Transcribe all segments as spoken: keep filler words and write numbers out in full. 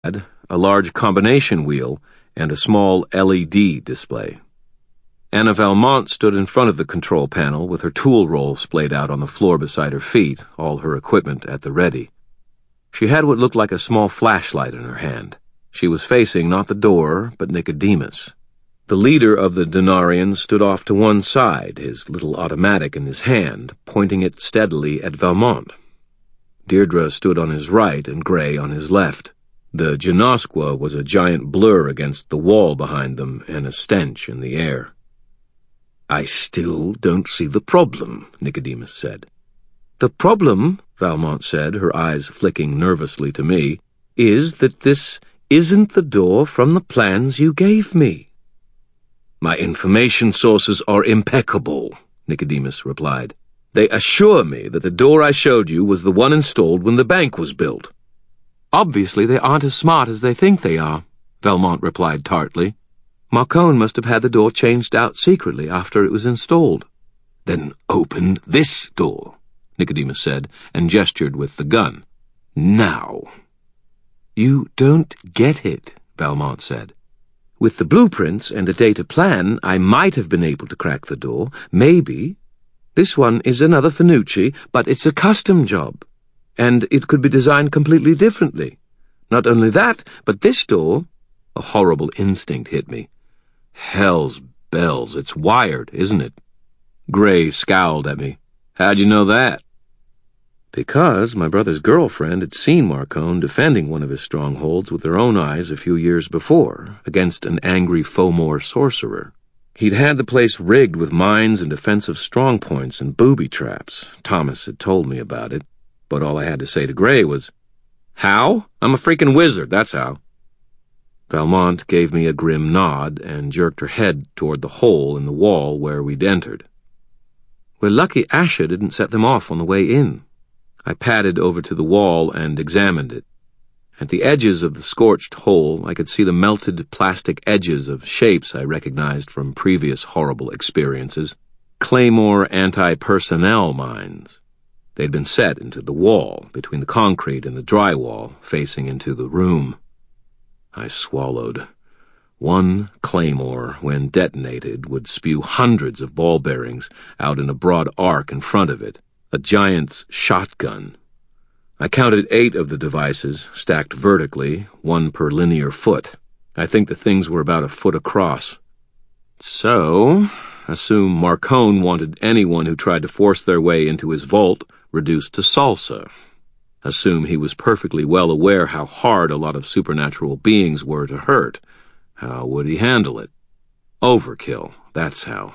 had a large combination wheel and a small L E D display. Anna Valmont stood in front of the control panel with her tool roll splayed out on the floor beside her feet, all her equipment at the ready. She had what looked like a small flashlight in her hand. She was facing not the door, but Nicodemus. The leader of the Denarians stood off to one side, his little automatic in his hand, pointing it steadily at Valmont. Deirdre stood on his right and Gray on his left. The Genasqua was a giant blur against the wall behind them and a stench in the air. "I still don't see the problem," Nicodemus said. "The problem," Valmont said, her eyes flicking nervously to me, "is that this isn't the door from the plans you gave me." "My information sources are impeccable," Nicodemus replied. "They assure me that the door I showed you was the one installed when the bank was built." "Obviously they aren't as smart as they think they are," Valmont replied tartly. "Marcone must have had the door changed out secretly after it was installed." "Then open this door," Nicodemus said, and gestured with the gun. "Now." "You don't get it," Valmont said. "With the blueprints and a data plan, I might have been able to crack the door, maybe. This one is another Finucci, but it's a custom job, and it could be designed completely differently. Not only that, but this door—" A horrible instinct hit me. "Hell's bells, it's wired, isn't it?" Gray scowled at me. "How'd you know that?" "Because my brother's girlfriend had seen Marcone defending one of his strongholds with her own eyes a few years before, against an angry Fomor sorcerer. He'd had the place rigged with mines and defensive strongpoints and booby traps. Thomas had told me about it, but all I had to say to Gray was, "How? I'm a freaking wizard, that's how." Valmont gave me a grim nod and jerked her head toward the hole in the wall where we'd entered. "We're lucky Asher didn't set them off on the way in." I padded over to the wall and examined it. At the edges of the scorched hole, I could see the melted plastic edges of shapes I recognized from previous horrible experiences, Claymore anti-personnel mines. They'd been set into the wall, between the concrete and the drywall, facing into the room. I swallowed. One Claymore, when detonated, would spew hundreds of ball bearings out in a broad arc in front of it, a giant's shotgun. I counted eight of the devices, stacked vertically, one per linear foot. I think the things were about a foot across. So, assume Marcone wanted anyone who tried to force their way into his vault reduced to salsa. Assume he was perfectly well aware how hard a lot of supernatural beings were to hurt. How would he handle it? Overkill, that's how.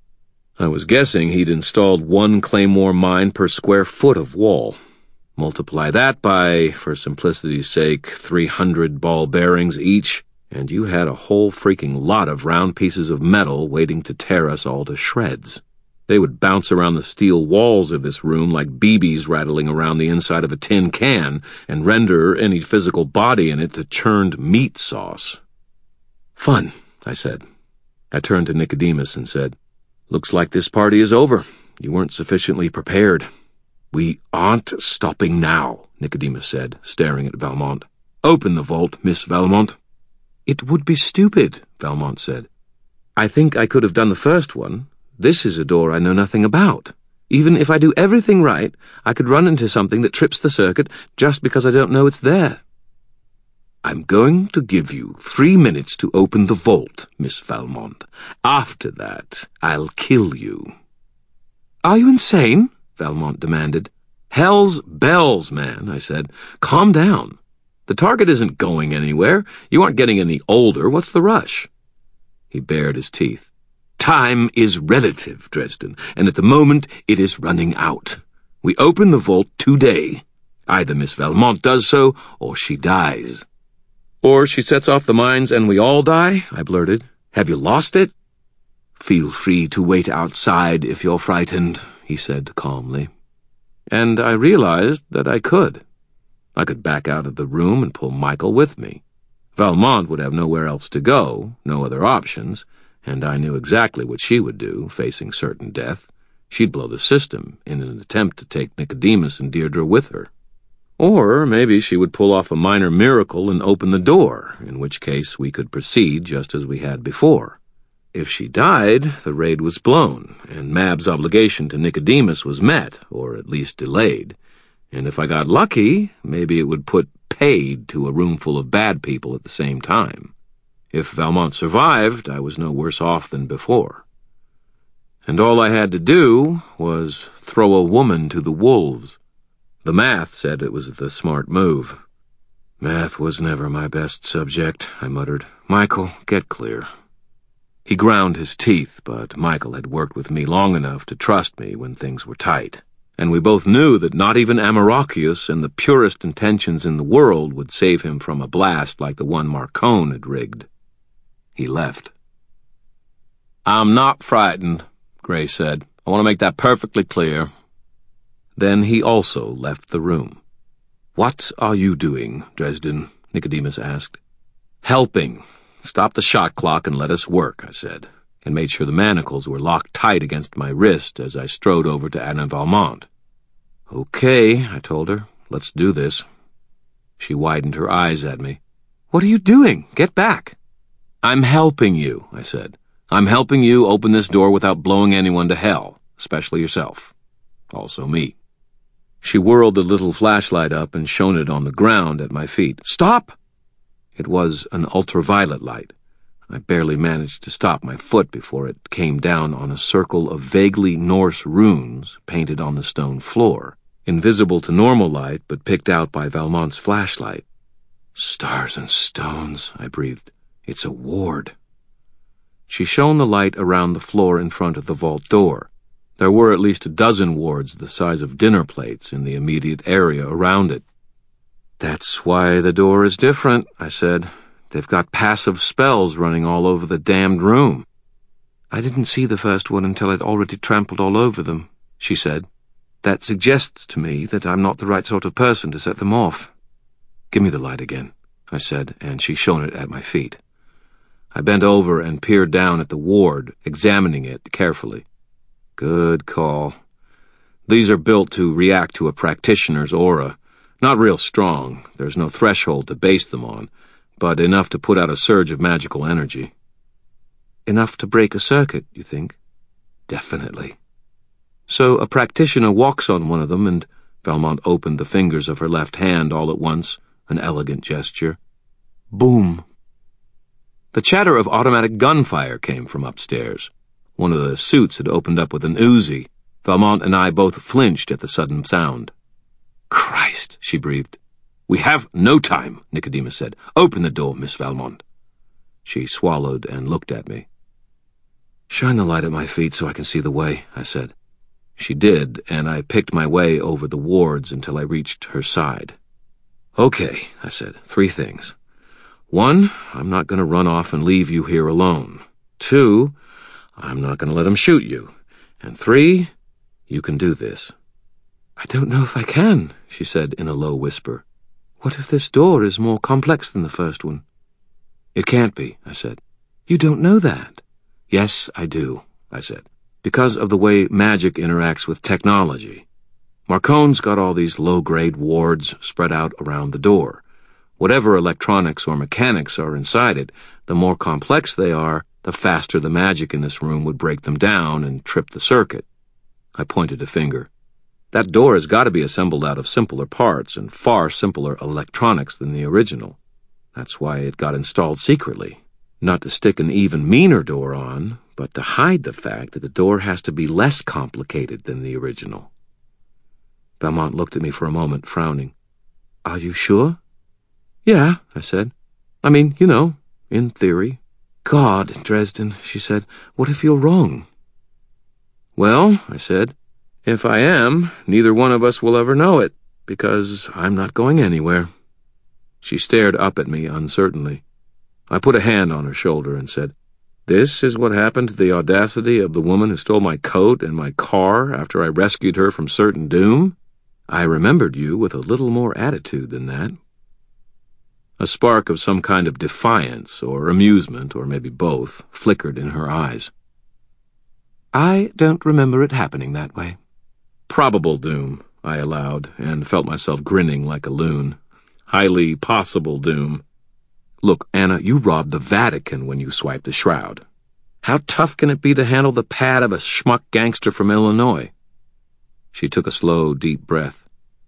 I was guessing he'd installed one Claymore mine per square foot of wall. Multiply that by, for simplicity's sake, three hundred ball bearings each, and you had a whole freaking lot of round pieces of metal waiting to tear us all to shreds. They would bounce around the steel walls of this room like B Bs rattling around the inside of a tin can and render any physical body in it to churned meat sauce. "Fun," I said. I turned to Nicodemus and said, "Looks like this party is over. You weren't sufficiently prepared." "We aren't stopping now," Nicodemus said, staring at Valmont. "Open the vault, Miss Valmont." "It would be stupid," Valmont said. "I think I could have done the first one. This is a door I know nothing about. Even if I do everything right, I could run into something that trips the circuit just because I don't know it's there." "I'm going to give you three minutes to open the vault, Miss Valmont. After that, I'll kill you." "Are you insane?" Valmont demanded. "Hell's bells, man," I said. "Calm down. The target isn't going anywhere. You aren't getting any older. What's the rush?" He bared his teeth. "Time is relative, Dresden, and at the moment it is running out. We open the vault today. Either Miss Valmont does so, or she dies." "Or she sets off the mines and we all die?" I blurted. "Have you lost it?" "Feel free to wait outside if you're frightened," he said calmly. And I realized that I could. I could back out of the room and pull Michael with me. Valmont would have nowhere else to go, no other options, and I knew exactly what she would do, facing certain death. She'd blow the system in an attempt to take Nicodemus and Deirdre with her. Or maybe she would pull off a minor miracle and open the door, in which case we could proceed just as we had before. If she died, the raid was blown, and Mab's obligation to Nicodemus was met, or at least delayed. And if I got lucky, maybe it would put paid to a room full of bad people at the same time. If Valmont survived, I was no worse off than before. And all I had to do was throw a woman to the wolves. The math said it was the smart move. Math was never my best subject, I muttered. Michael, get clear. He ground his teeth, but Michael had worked with me long enough to trust me when things were tight. And we both knew that not even Amarachius and the purest intentions in the world would save him from a blast like the one Marcone had rigged. He left. I'm not frightened, Gray said. I want to make that perfectly clear. Then he also left the room. What are you doing, Dresden? Nicodemus asked. Helping. Stop the shot clock and let us work, I said, and made sure the manacles were locked tight against my wrist as I strode over to Anna Valmont. Okay, I told her. Let's do this. She widened her eyes at me. What are you doing? Get back. I'm helping you, I said. I'm helping you open this door without blowing anyone to hell, especially yourself. Also me. She whirled the little flashlight up and shone it on the ground at my feet. Stop! It was an ultraviolet light. I barely managed to stop my foot before it came down on a circle of vaguely Norse runes painted on the stone floor, invisible to normal light but picked out by Valmont's flashlight. Stars and stones, I breathed. It's a ward. She shone the light around the floor in front of the vault door. There were at least a dozen wards the size of dinner plates in the immediate area around it. That's why the door is different, I said. They've got passive spells running all over the damned room. I didn't see the first one until I'd already trampled all over them, she said. That suggests to me that I'm not the right sort of person to set them off. Give me the light again, I said, and she shone it at my feet. I bent over and peered down at the ward, examining it carefully. Good call. These are built to react to a practitioner's aura. Not real strong, there's no threshold to base them on, but enough to put out a surge of magical energy. Enough to break a circuit, you think? Definitely. So a practitioner walks on one of them and Valmont opened the fingers of her left hand all at once, an elegant gesture. Boom. The chatter of automatic gunfire came from upstairs. One of the suits had opened up with an Uzi. Valmont and I both flinched at the sudden sound. Christ, she breathed. We have no time, Nicodemus said. Open the door, Miss Valmont. She swallowed and looked at me. Shine the light at my feet so I can see the way, I said. She did, and I picked my way over the wards until I reached her side. Okay, I said, three things. One, I'm not going to run off and leave you here alone. Two, I'm not going to let him shoot you. And three, you can do this. I don't know if I can, she said in a low whisper. What if this door is more complex than the first one? It can't be, I said. You don't know that. Yes, I do, I said, because of the way magic interacts with technology. Marcone's got all these low-grade wards spread out around the door. Whatever electronics or mechanics are inside it, the more complex they are, the faster the magic in this room would break them down and trip the circuit. I pointed a finger. That door has got to be assembled out of simpler parts and far simpler electronics than the original. That's why it got installed secretly. Not to stick an even meaner door on, but to hide the fact that the door has to be less complicated than the original. Valmont looked at me for a moment, frowning. Are you sure? Yeah, I said. I mean, you know, in theory. God, Dresden, she said, what if you're wrong? Well, I said, if I am, neither one of us will ever know it, because I'm not going anywhere. She stared up at me uncertainly. I put a hand on her shoulder and said, This is what happened to the audacity of the woman who stole my coat and my car after I rescued her from certain doom? I remembered you with a little more attitude than that. A spark of some kind of defiance or amusement, or maybe both, flickered in her eyes. I don't remember it happening that way. Probable doom, I allowed, and felt myself grinning like a loon. Highly possible doom. Look, Anna, you robbed the Vatican when you swiped the shroud. How tough can it be to handle the pad of a schmuck gangster from Illinois? She took a slow, deep breath.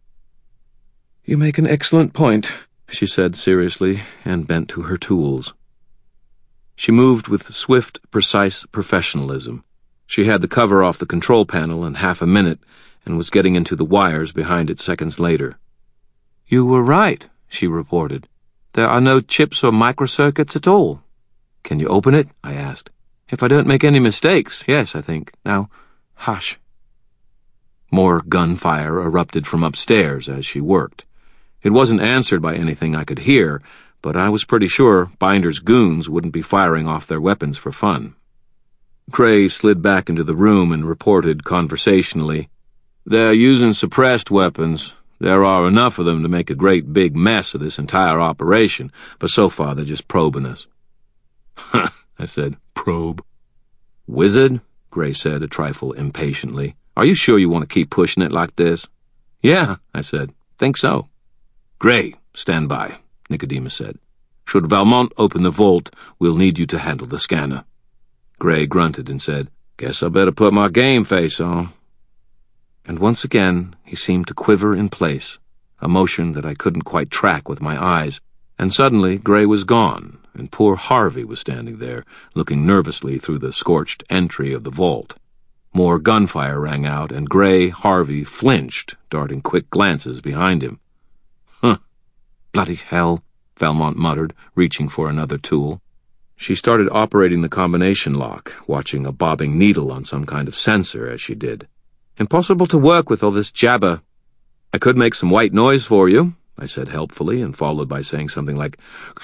You make an excellent point, she said seriously, and bent to her tools. She moved with swift, precise professionalism. She had the cover off the control panel in half a minute and was getting into the wires behind it seconds later. You were right, she reported. There are no chips or microcircuits at all. Can you open it? I asked. If I don't make any mistakes, yes, I think. Now, hush. More gunfire erupted from upstairs as she worked. It wasn't answered by anything I could hear, but I was pretty sure Binder's goons wouldn't be firing off their weapons for fun. Gray slid back into the room and reported conversationally, They're using suppressed weapons. There are enough of them to make a great big mess of this entire operation, but so far they're just probing us. Huh, I said. Probe. Wizard, Gray said a trifle impatiently. Are you sure you want to keep pushing it like this? Yeah, I said. Think so. Gray, stand by, Nicodemus said. Should Valmont open the vault, we'll need you to handle the scanner. Gray grunted and said, Guess I better put my game face on. And once again he seemed to quiver in place, a motion that I couldn't quite track with my eyes, and suddenly Gray was gone, and poor Harvey was standing there, looking nervously through the scorched entry of the vault. More gunfire rang out, and Gray Harvey flinched, darting quick glances behind him. Huh. Bloody hell, Valmont muttered, reaching for another tool. She started operating the combination lock, watching a bobbing needle on some kind of sensor as she did. Impossible to work with all this jabber. I could make some white noise for you, I said helpfully, and followed by saying something like,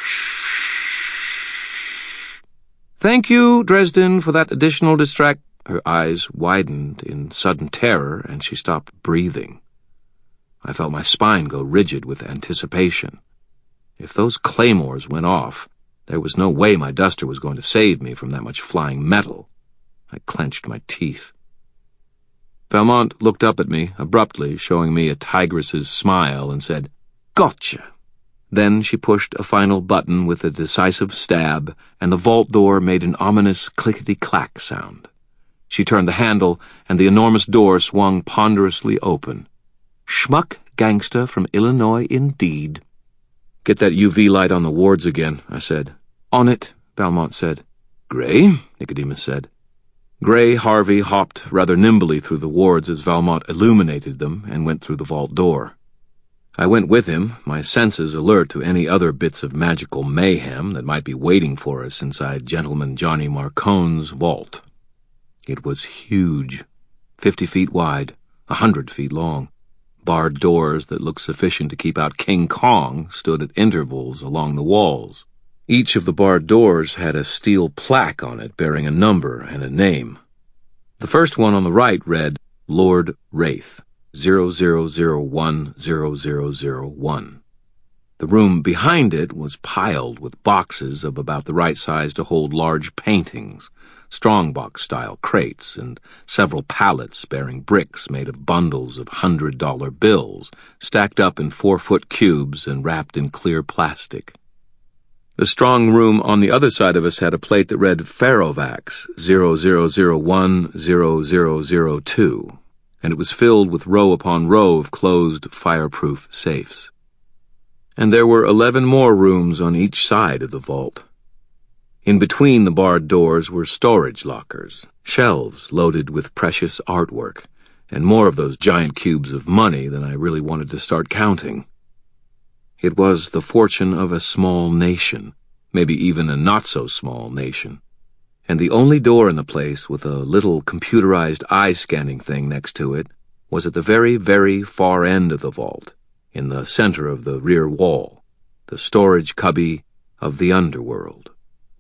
shh. Thank you, Dresden, for that additional distract. Her eyes widened in sudden terror, and she stopped breathing. I felt my spine go rigid with anticipation. If those claymores went off, there was no way my duster was going to save me from that much flying metal. I clenched my teeth. Valmont looked up at me, abruptly, showing me a tigress's smile, and said, Gotcha! Then she pushed a final button with a decisive stab, and the vault door made an ominous clickety-clack sound. She turned the handle, and the enormous door swung ponderously open. Schmuck gangster from Illinois indeed. Get that U V light on the wards again, I said. On it, Valmont said. Gray, Nicodemus said. Gray Harvey hopped rather nimbly through the wards as Valmont illuminated them and went through the vault door. I went with him, my senses alert to any other bits of magical mayhem that might be waiting for us inside Gentleman Johnny Marcone's vault. It was huge, fifty feet wide, a hundred feet long. Barred doors that looked sufficient to keep out King Kong stood at intervals along the walls. Each of the barred doors had a steel plaque on it bearing a number and a name. The first one on the right read, Lord Wraith, zero zero zero one zero zero zero one. The room behind it was piled with boxes of about the right size to hold large paintings, strongbox-style crates, and several pallets bearing bricks made of bundles of hundred-dollar bills, stacked up in four-foot cubes and wrapped in clear plastic. The strong room on the other side of us had a plate that read Ferrovax, zero zero zero one zero zero zero two, and it was filled with row upon row of closed, fireproof safes. And there were eleven more rooms on each side of the vault. In between the barred doors were storage lockers, shelves loaded with precious artwork, and more of those giant cubes of money than I really wanted to start counting. It was the fortune of a small nation, maybe even a not-so-small nation, and the only door in the place with a little computerized eye-scanning thing next to it was at the very, very far end of the vault, in the center of the rear wall, the storage cubby of the underworld.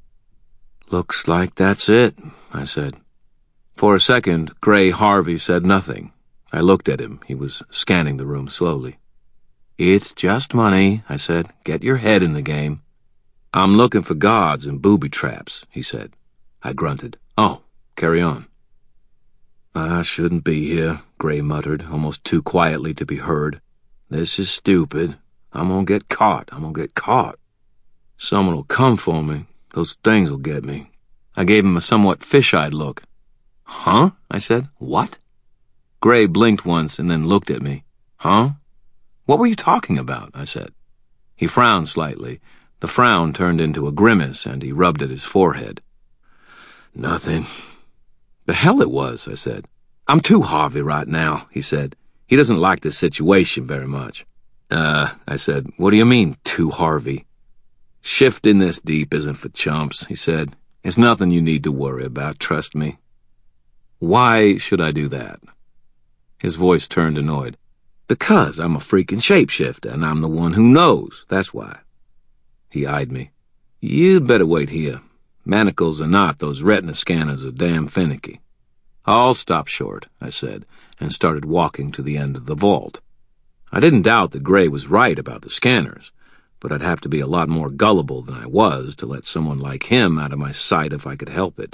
Looks like that's it, I said. For a second, Gray Harvey said nothing. I looked at him. He was scanning the room slowly. It's just money, I said. Get your head in the game. I'm looking for gods and booby traps, he said. I grunted. Oh, carry on. I shouldn't be here, Gray muttered, almost too quietly to be heard. "This is stupid. I'm gonna get caught. I'm gonna get caught. Someone will come for me. Those things will get me." I gave him a somewhat fish-eyed look. "Huh?" I said. "What?" Gray blinked once and then looked at me. "Huh? What were you talking about?" I said. He frowned slightly. The frown turned into a grimace, and he rubbed at his forehead. "Nothing." "The hell it was," I said. "I'm too Harvey right now," he said. "He doesn't like this situation very much." Uh, I said, "What do you mean, too Harvey?" "Shifting this deep isn't for chumps," he said. "It's nothing you need to worry about, trust me." "Why should I do that?" His voice turned annoyed. "Because I'm a freaking shapeshifter, and I'm the one who knows, that's why." He eyed me. "You'd better wait here. Manacles or not, those retina scanners are damn finicky." "I'll stop short," I said, and started walking to the end of the vault. I didn't doubt that Gray was right about the scanners, but I'd have to be a lot more gullible than I was to let someone like him out of my sight if I could help it.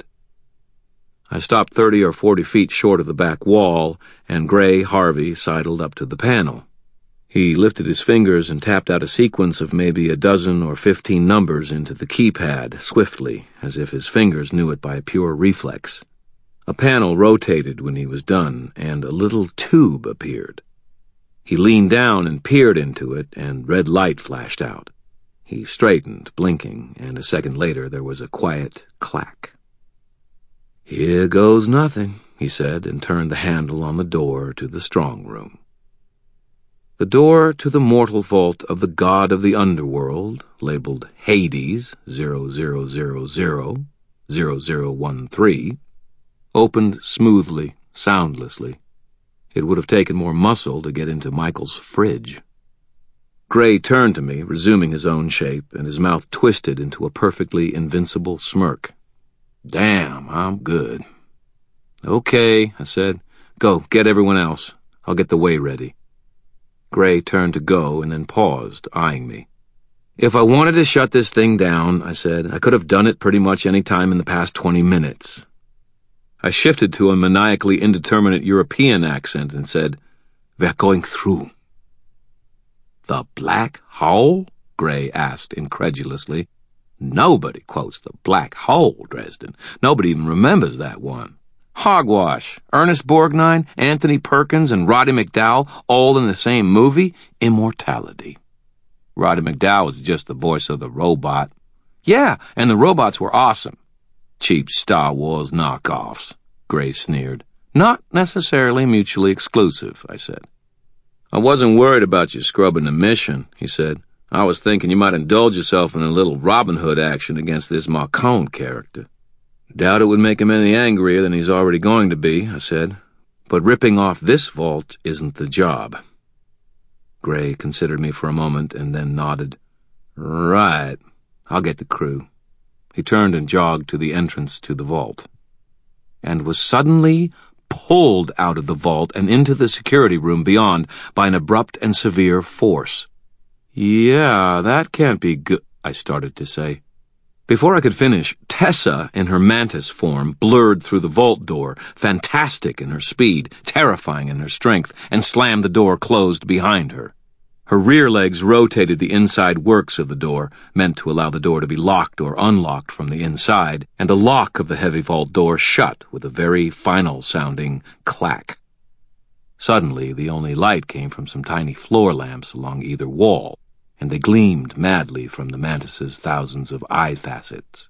I stopped thirty or forty feet short of the back wall, and Gray Harvey sidled up to the panel. He lifted his fingers and tapped out a sequence of maybe a dozen or fifteen numbers into the keypad, swiftly, as if his fingers knew it by pure reflex. A panel rotated when he was done, and a little tube appeared. He leaned down and peered into it, and red light flashed out. He straightened, blinking, and a second later there was a quiet clack. "Here goes nothing," he said, and turned the handle on the door to the strong room. The door to the mortal vault of the god of the underworld, labeled Hades zero zero zero zero zero zero one three, opened smoothly, soundlessly. It would have taken more muscle to get into Michael's fridge. Gray turned to me, resuming his own shape, and his mouth twisted into a perfectly invincible smirk. "Damn, I'm good." "Okay," I said. "Go, get everyone else. I'll get the way ready." Gray turned to go and then paused, eyeing me. "If I wanted to shut this thing down," I said, "I could have done it pretty much any time in the past twenty minutes. I shifted to a maniacally indeterminate European accent and said, "We're going through." "The Black Hole?" Gray asked incredulously. "Nobody quotes the Black Hole, Dresden. Nobody even remembers that one. Hogwash. Ernest Borgnine, Anthony Perkins, and Roddy McDowall all in the same movie? Immortality. Roddy McDowall was just the voice of the robot. Yeah, and the robots were awesome." "Cheap Star Wars knockoffs," Gray sneered. "Not necessarily mutually exclusive," I said. "I wasn't worried about you scrubbing the mission," he said. "I was thinking you might indulge yourself in a little Robin Hood action against this Marcone character." "Doubt it would make him any angrier than he's already going to be," I said. "But ripping off this vault isn't the job." Gray considered me for a moment and then nodded. "Right. I'll get the crew." He turned and jogged to the entrance to the vault, and was suddenly pulled out of the vault and into the security room beyond by an abrupt and severe force. "Yeah, that can't be good," I started to say. Before I could finish, Tessa, in her mantis form, blurred through the vault door, fantastic in her speed, terrifying in her strength, and slammed the door closed behind her. Her rear legs rotated the inside works of the door, meant to allow the door to be locked or unlocked from the inside, and the lock of the heavy vault door shut with a very final-sounding clack. Suddenly, the only light came from some tiny floor lamps along either wall, and they gleamed madly from the mantis's thousands of eye facets.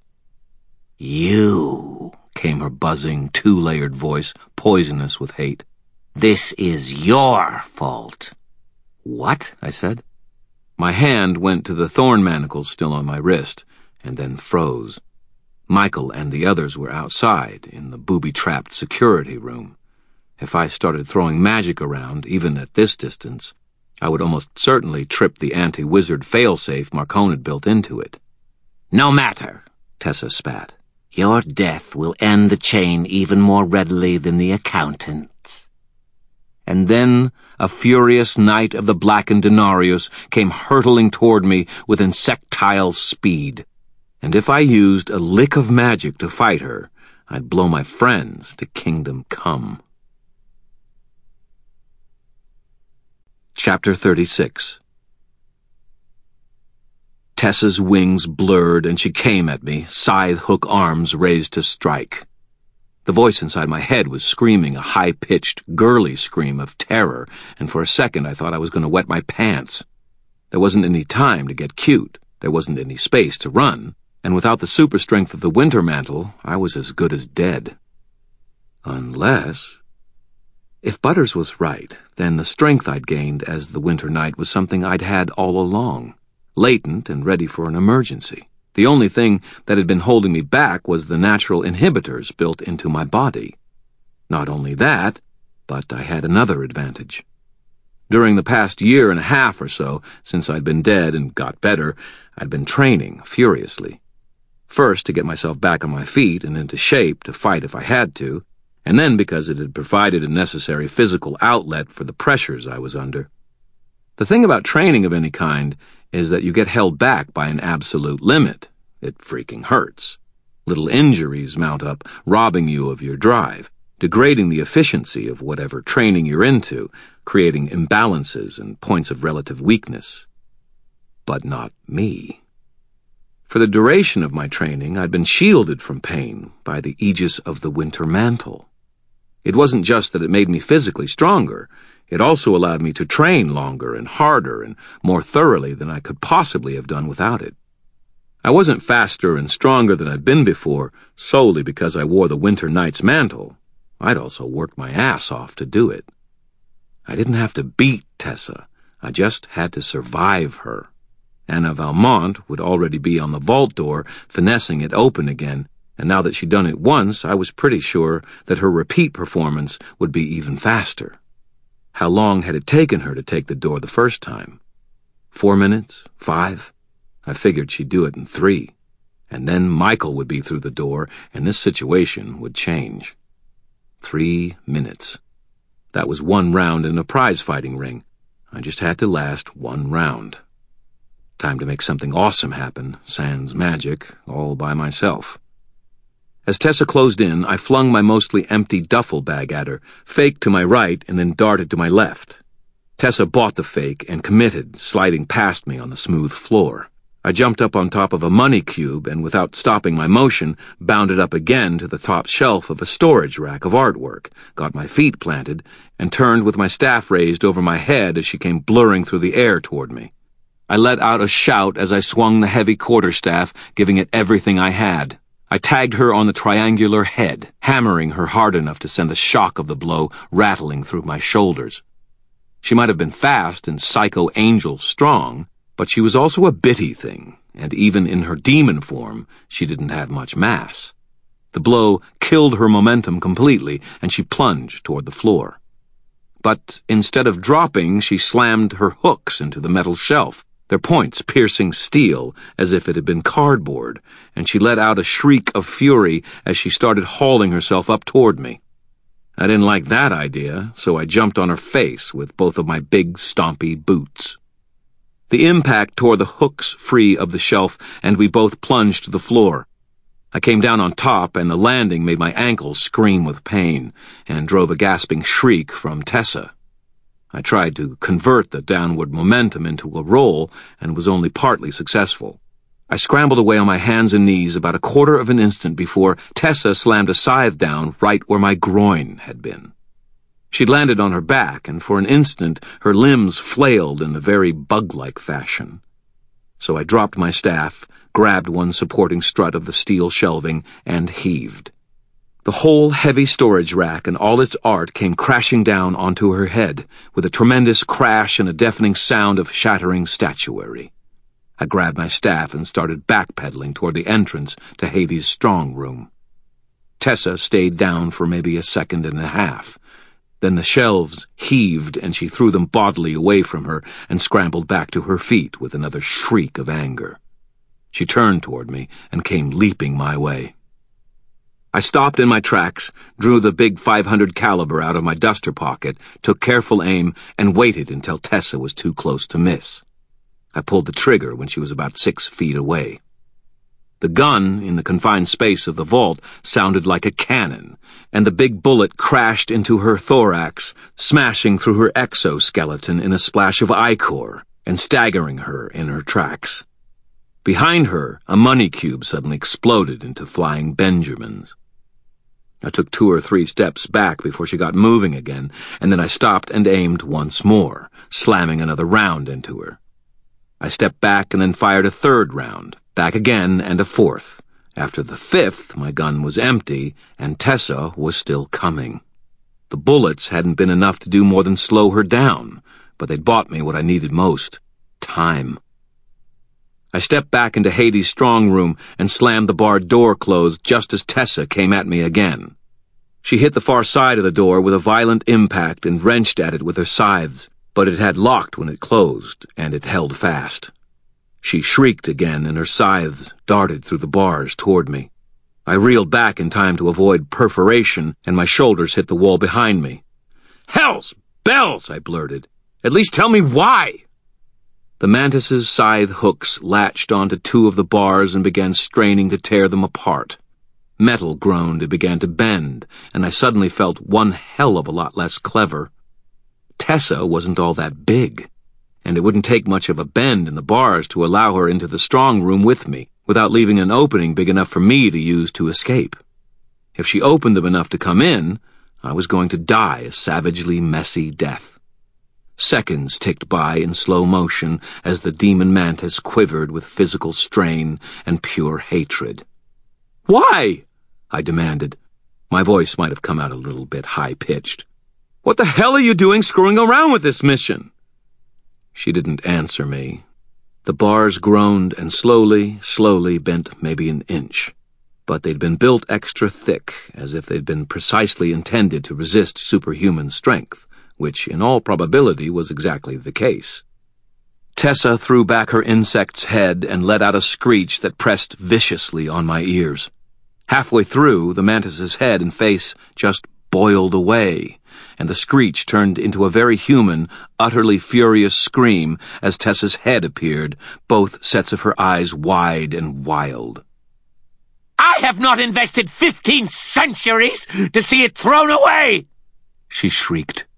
"You," came her buzzing, two-layered voice, poisonous with hate. "This is your fault." "What?" I said. My hand went to the thorn manacles still on my wrist, and then froze. Michael and the others were outside, in the booby-trapped security room. If I started throwing magic around, even at this distance, I would almost certainly trip the anti-wizard failsafe Marcone had built into it. "No matter," Tessa spat. "Your death will end the chain even more readily than the accountant's." And then a furious knight of the blackened denarius came hurtling toward me with insectile speed. And if I used a lick of magic to fight her, I'd blow my friends to kingdom come. Chapter thirty-six. Tessa's wings blurred and she came at me, scythe-hook arms raised to strike. The voice inside my head was screaming a high-pitched, girly scream of terror, and for a second I thought I was going to wet my pants. There wasn't any time to get cute, there wasn't any space to run, and without the super strength of the winter mantle, I was as good as dead. Unless... If Butters was right, then the strength I'd gained as the winter knight was something I'd had all along, latent and ready for an emergency. The only thing that had been holding me back was the natural inhibitors built into my body. Not only that, but I had another advantage. During the past year and a half or so, since I'd been dead and got better, I'd been training furiously. First to get myself back on my feet and into shape to fight if I had to, and then because it had provided a necessary physical outlet for the pressures I was under. The thing about training of any kind is that you get held back by an absolute limit. It freaking hurts. Little injuries mount up, robbing you of your drive, degrading the efficiency of whatever training you're into, creating imbalances and points of relative weakness. But not me. For the duration of my training, I'd been shielded from pain by the aegis of the winter mantle. It wasn't just that it made me physically stronger, it also allowed me to train longer and harder and more thoroughly than I could possibly have done without it. I wasn't faster and stronger than I'd been before solely because I wore the winter knight's mantle. I'd also worked my ass off to do it. I didn't have to beat Tessa, I just had to survive her. Anna Valmont would already be on the vault door, finessing it open again, and now that she'd done it once, I was pretty sure that her repeat performance would be even faster. How long had it taken her to take the door the first time? Four minutes? Five? I figured she'd do it in three. And then Michael would be through the door, and this situation would change. Three minutes. That was one round in a prize-fighting ring. I just had to last one round. Time to make something awesome happen, sans magic, all by myself. As Tessa closed in, I flung my mostly empty duffel bag at her, faked to my right, and then darted to my left. Tessa bought the fake and committed, sliding past me on the smooth floor. I jumped up on top of a money cube and, without stopping my motion, bounded up again to the top shelf of a storage rack of artwork, got my feet planted, and turned with my staff raised over my head as she came blurring through the air toward me. I let out a shout as I swung the heavy quarterstaff, giving it everything I had. I tagged her on the triangular head, hammering her hard enough to send the shock of the blow rattling through my shoulders. She might have been fast and psycho-angel strong, but she was also a bitty thing, and even in her demon form, she didn't have much mass. The blow killed her momentum completely, and she plunged toward the floor. But instead of dropping, she slammed her hooks into the metal shelf, their points piercing steel as if it had been cardboard, and she let out a shriek of fury as she started hauling herself up toward me. I didn't like that idea, so I jumped on her face with both of my big, stompy boots. The impact tore the hooks free of the shelf, and we both plunged to the floor. I came down on top, and the landing made my ankles scream with pain, and drove a gasping shriek from Tessa. I tried to convert the downward momentum into a roll, and was only partly successful. I scrambled away on my hands and knees about a quarter of an instant before Tessa slammed a scythe down right where my groin had been. She'd landed on her back, and for an instant her limbs flailed in a very bug-like fashion. So I dropped my staff, grabbed one supporting strut of the steel shelving, and heaved. The whole heavy storage rack and all its art came crashing down onto her head, with a tremendous crash and a deafening sound of shattering statuary. I grabbed my staff and started backpedaling toward the entrance to Hades' strong room. Tessa stayed down for maybe a second and a half. Then the shelves heaved and she threw them bodily away from her and scrambled back to her feet with another shriek of anger. She turned toward me and came leaping my way. I stopped in my tracks, drew the big five hundred caliber out of my duster pocket, took careful aim, and waited until Tessa was too close to miss. I pulled the trigger when she was about six feet away. The gun, in the confined space of the vault, sounded like a cannon, and the big bullet crashed into her thorax, smashing through her exoskeleton in a splash of ichor and staggering her in her tracks. Behind her, a money cube suddenly exploded into flying Benjamins. I took two or three steps back before she got moving again, and then I stopped and aimed once more, slamming another round into her. I stepped back and then fired a third round, back again and a fourth. After the fifth, my gun was empty, and Tessa was still coming. The bullets hadn't been enough to do more than slow her down, but they'd bought me what I needed most: time. I stepped back into Hades' strong room and slammed the barred door closed just as Tessa came at me again. She hit the far side of the door with a violent impact and wrenched at it with her scythes, but it had locked when it closed, and it held fast. She shrieked again, and her scythes darted through the bars toward me. I reeled back in time to avoid perforation, and my shoulders hit the wall behind me. "Hell's bells!" I blurted. "At least tell me why!" The mantis's scythe hooks latched onto two of the bars and began straining to tear them apart. Metal groaned and began to bend, and I suddenly felt one hell of a lot less clever. Tessa wasn't all that big, and it wouldn't take much of a bend in the bars to allow her into the strong room with me, without leaving an opening big enough for me to use to escape. If she opened them enough to come in, I was going to die a savagely messy death. Seconds ticked by in slow motion as the demon mantis quivered with physical strain and pure hatred. "Why?" I demanded. My voice might have come out a little bit high-pitched. "What the hell are you doing screwing around with this mission?" She didn't answer me. The bars groaned and slowly, slowly bent maybe an inch. But they'd been built extra thick, as if they'd been precisely intended to resist superhuman strength, which in all probability was exactly the case. Tessa threw back her insect's head and let out a screech that pressed viciously on my ears. Halfway through, the mantis's head and face just boiled away, and the screech turned into a very human, utterly furious scream as Tessa's head appeared, both sets of her eyes wide and wild. "I have not invested fifteen centuries to see it thrown away!" she shrieked.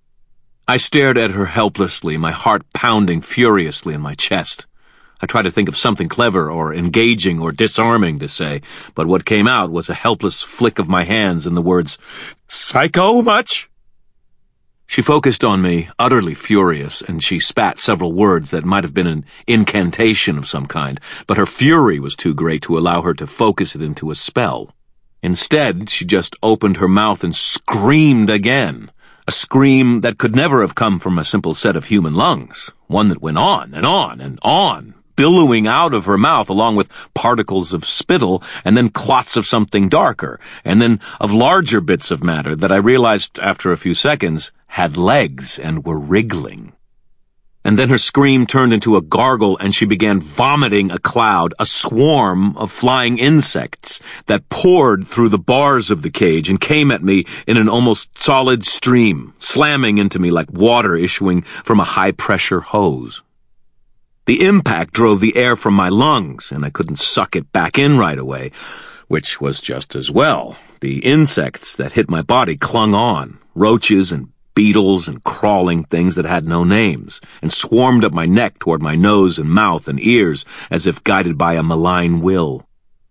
I stared at her helplessly, my heart pounding furiously in my chest. I tried to think of something clever or engaging or disarming to say, but what came out was a helpless flick of my hands and the words, "Psycho much?" She focused on me, utterly furious, and she spat several words that might have been an incantation of some kind, but her fury was too great to allow her to focus it into a spell. Instead, she just opened her mouth and screamed again. A scream that could never have come from a simple set of human lungs, one that went on and on and on, billowing out of her mouth along with particles of spittle, and then clots of something darker, and then of larger bits of matter that I realized after a few seconds had legs and were wriggling. And then her scream turned into a gargle, and she began vomiting a cloud, a swarm of flying insects that poured through the bars of the cage and came at me in an almost solid stream, slamming into me like water issuing from a high-pressure hose. The impact drove the air from my lungs, and I couldn't suck it back in right away, which was just as well. The insects that hit my body clung on, roaches and beetles and crawling things that had no names, and swarmed up my neck toward my nose and mouth and ears as if guided by a malign will.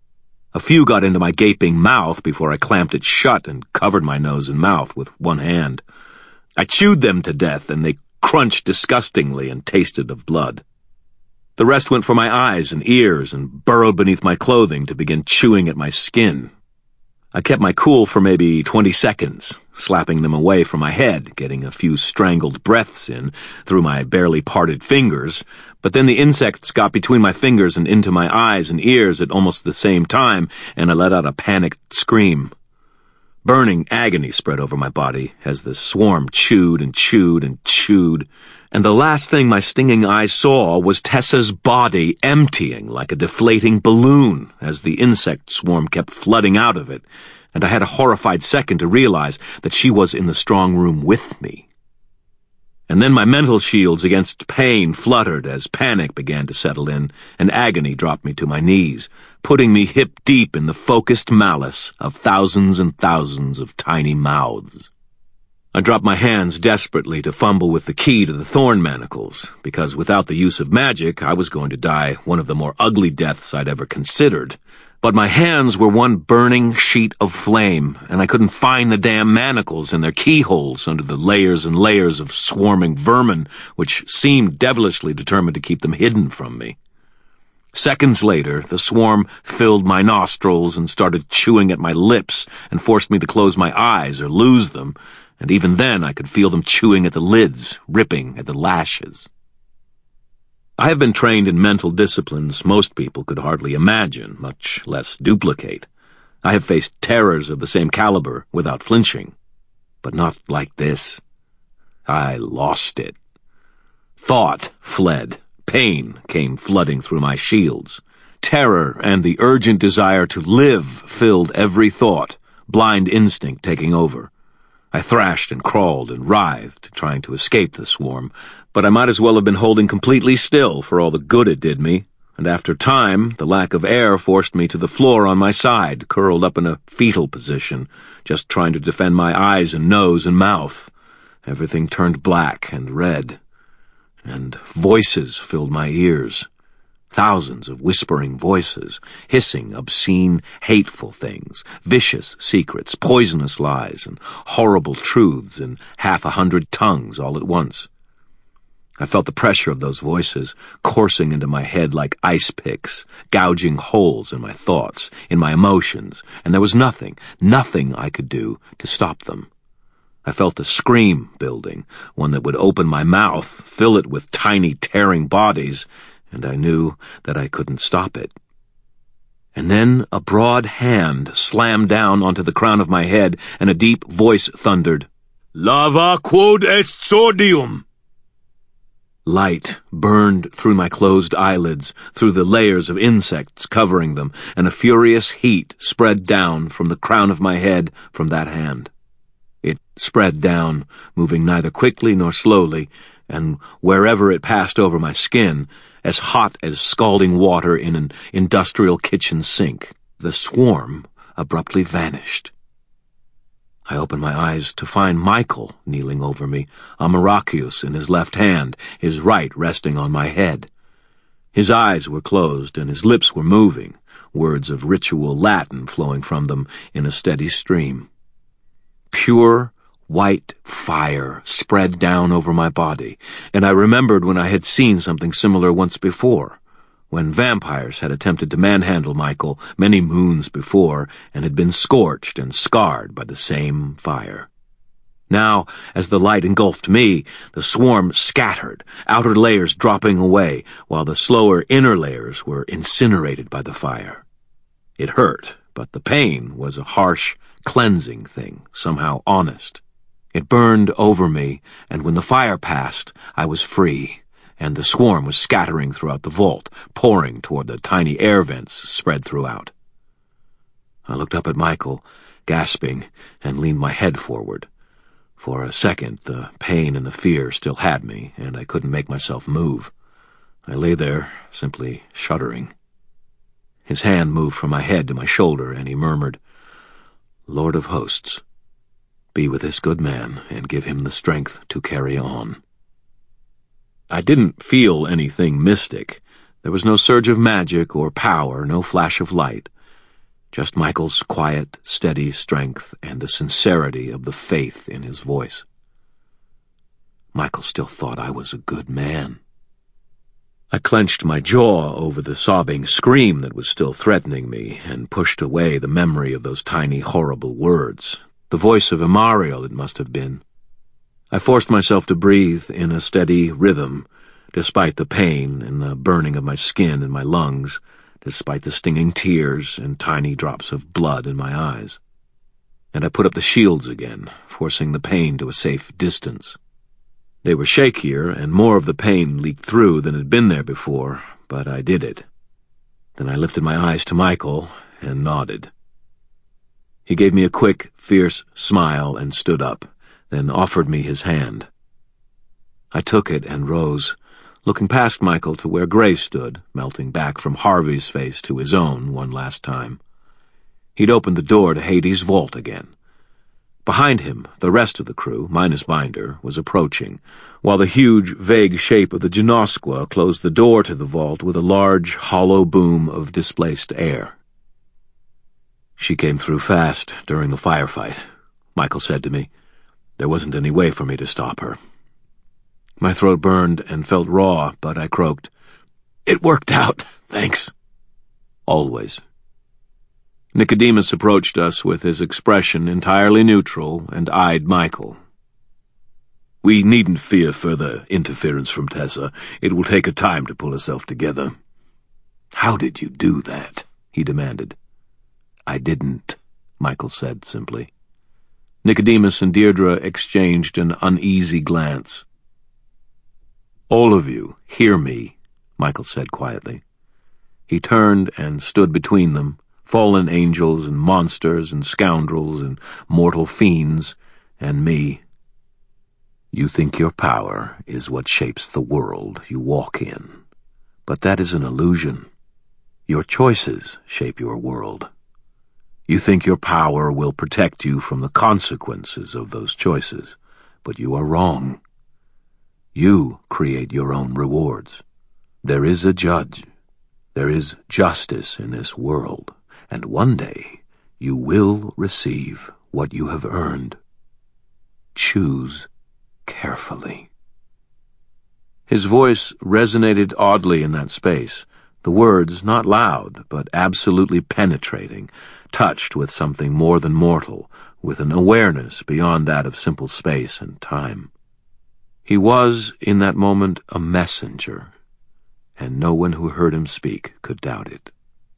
A few got into my gaping mouth before I clamped it shut and covered my nose and mouth with one hand. I chewed them to death, and they crunched disgustingly and tasted of blood. The rest went for my eyes and ears and burrowed beneath my clothing to begin chewing at my skin. I kept my cool for maybe twenty seconds, slapping them away from my head, getting a few strangled breaths in through my barely parted fingers, but then the insects got between my fingers and into my eyes and ears at almost the same time, and I let out a panicked scream. Burning agony spread over my body as the swarm chewed and chewed and chewed, and the last thing my stinging eyes saw was Tessa's body emptying like a deflating balloon as the insect swarm kept flooding out of it, and I had a horrified second to realize that she was in the strong room with me. And then my mental shields against pain fluttered as panic began to settle in, and agony dropped me to my knees, putting me hip-deep in the focused malice of thousands and thousands of tiny mouths. I dropped my hands desperately to fumble with the key to the thorn manacles, because without the use of magic, I was going to die one of the more ugly deaths I'd ever considered. But my hands were one burning sheet of flame, and I couldn't find the damn manacles in their keyholes under the layers and layers of swarming vermin, which seemed devilishly determined to keep them hidden from me. Seconds later, the swarm filled my nostrils and started chewing at my lips and forced me to close my eyes or lose them, and even then I could feel them chewing at the lids, ripping at the lashes. I have been trained in mental disciplines most people could hardly imagine, much less duplicate. I have faced terrors of the same caliber without flinching, but not like this. I lost it. Thought fled. Pain came flooding through my shields. Terror and the urgent desire to live filled every thought, blind instinct taking over. I thrashed and crawled and writhed, trying to escape the swarm, but I might as well have been holding completely still for all the good it did me, and after time, the lack of air forced me to the floor on my side, curled up in a fetal position, just trying to defend my eyes and nose and mouth. Everything turned black and red, and voices filled my ears. Thousands of whispering voices, hissing obscene, hateful things, vicious secrets, poisonous lies, and horrible truths in half a hundred tongues all at once. I felt the pressure of those voices coursing into my head like ice picks, gouging holes in my thoughts, in my emotions, and there was nothing, nothing I could do to stop them. I felt a scream building, one that would open my mouth, fill it with tiny, tearing bodies, and I knew that I couldn't stop it. And then a broad hand slammed down onto the crown of my head, and a deep voice thundered, "Lava quod est sordium!" Light burned through my closed eyelids, through the layers of insects covering them, and a furious heat spread down from the crown of my head from that hand. It spread down, moving neither quickly nor slowly, and wherever it passed over my skin, as hot as scalding water in an industrial kitchen sink. The swarm abruptly vanished. I opened my eyes to find Michael kneeling over me, a Miraculous in his left hand, his right resting on my head. His eyes were closed and his lips were moving, words of ritual Latin flowing from them in a steady stream. Pure white fire spread down over my body, and I remembered when I had seen something similar once before, when vampires had attempted to manhandle Michael many moons before and had been scorched and scarred by the same fire. Now, as the light engulfed me, the swarm scattered, outer layers dropping away, while the slower inner layers were incinerated by the fire. It hurt, but the pain was a harsh, cleansing thing, somehow honest. It burned over me, and when the fire passed, I was free, and the swarm was scattering throughout the vault, pouring toward the tiny air vents spread throughout. I looked up at Michael, gasping, and leaned my head forward. For a second, the pain and the fear still had me, and I couldn't make myself move. I lay there, simply shuddering. His hand moved from my head to my shoulder, and he murmured, "Lord of hosts, be with this good man and give him the strength to carry on." I didn't feel anything mystic. There was no surge of magic or power, no flash of light. Just Michael's quiet, steady strength and the sincerity of the faith in his voice. Michael still thought I was a good man. I clenched my jaw over the sobbing scream that was still threatening me and pushed away the memory of those tiny, horrible words. The voice of Imariel, it must have been. I forced myself to breathe in a steady rhythm, despite the pain and the burning of my skin and my lungs, despite the stinging tears and tiny drops of blood in my eyes. And I put up the shields again, forcing the pain to a safe distance. They were shakier, and more of the pain leaked through than had been there before, but I did it. Then I lifted my eyes to Michael and nodded. He gave me a quick, fierce smile and stood up, then offered me his hand. I took it and rose, looking past Michael to where Gray stood, melting back from Harvey's face to his own one last time. He'd opened the door to Hades' vault again. Behind him, the rest of the crew, minus Binder, was approaching, while the huge, vague shape of the Genosqua closed the door to the vault with a large, hollow boom of displaced air. "She came through fast during the firefight," Michael said to me. "There wasn't any way for me to stop her." My throat burned and felt raw, but I croaked, "It worked out, thanks." "Always." Nicodemus approached us with his expression entirely neutral and eyed Michael. "We needn't fear further interference from Tessa. It will take her time to pull herself together." "How did you do that?" he demanded. "I didn't," Michael said simply. Nicodemus and Deirdre exchanged an uneasy glance. "All of you, hear me," Michael said quietly. He turned and stood between them, fallen angels and monsters and scoundrels and mortal fiends, and me. "You think your power is what shapes the world you walk in, but that is an illusion. Your choices shape your world. You think your power will protect you from the consequences of those choices, but you are wrong. You create your own rewards. There is a judge. There is justice in this world. And one day, you will receive what you have earned. Choose carefully." His voice resonated oddly in that space, the words not loud, but absolutely penetrating, touched with something more than mortal, with an awareness beyond that of simple space and time. He was, in that moment, a messenger, and no one who heard him speak could doubt it.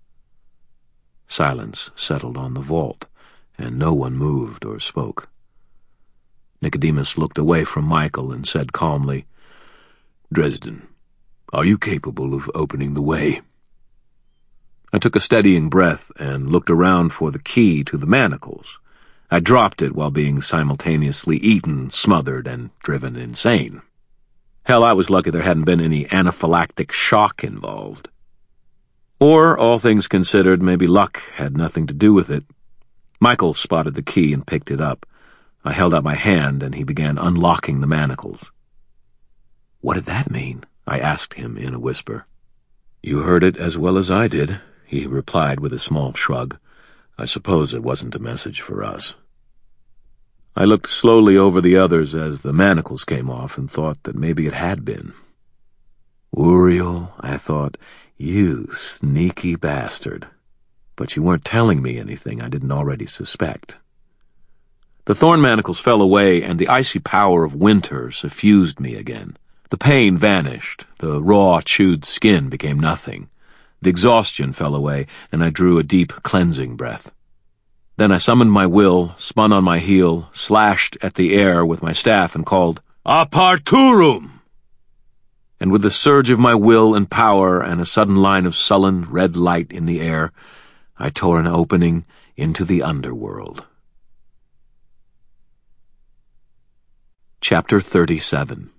Silence settled on the vault, and no one moved or spoke. Nicodemus looked away from Michael and said calmly, "Dresden, are you capable of opening the way?" I took a steadying breath and looked around for the key to the manacles. I dropped it while being simultaneously eaten, smothered, and driven insane. Hell, I was lucky there hadn't been any anaphylactic shock involved. Or, all things considered, maybe luck had nothing to do with it. Michael spotted the key and picked it up. I held out my hand, and he began unlocking the manacles. "What did that mean?" I asked him in a whisper. "You heard it as well as I did," he replied with a small shrug. "I suppose it wasn't a message for us." I looked slowly over the others as the manacles came off and thought that maybe it had been. "Uriel," I thought, "you sneaky bastard." But you weren't telling me anything I didn't already suspect. The thorn manacles fell away, and the icy power of winter suffused me again. The pain vanished. The raw, chewed skin became nothing. The exhaustion fell away, and I drew a deep, cleansing breath. Then I summoned my will, spun on my heel, slashed at the air with my staff, and called, "Aparturum!" And with the surge of my will and power and a sudden line of sullen red light in the air, I tore an opening into the underworld. Chapter thirty-seven.